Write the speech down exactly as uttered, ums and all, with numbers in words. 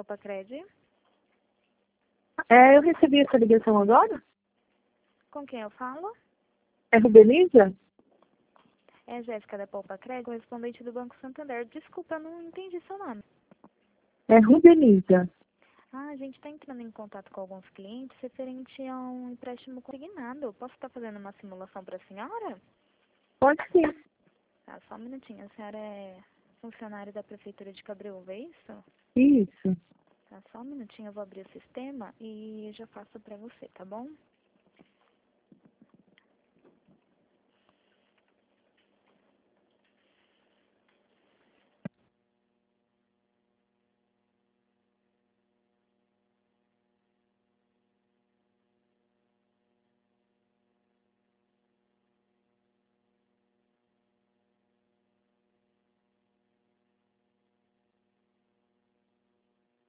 Poupa-Cred. É, eu recebi essa ligação agora? Com quem eu falo? É Rubenisa? É Jéssica da Poupa-Cred, correspondente do Banco Santander. Desculpa, eu não entendi seu nome. É Rubenisa. Ah, a gente está entrando em contato com alguns clientes referente a um empréstimo consignado. Posso estar fazendo uma simulação para a senhora? Pode sim. Tá, só um minutinho. A senhora é funcionária da Prefeitura de Cabreúva, é isso? Isso. Tá, só um minutinho, eu vou abrir o sistema e já faço para você, tá bom?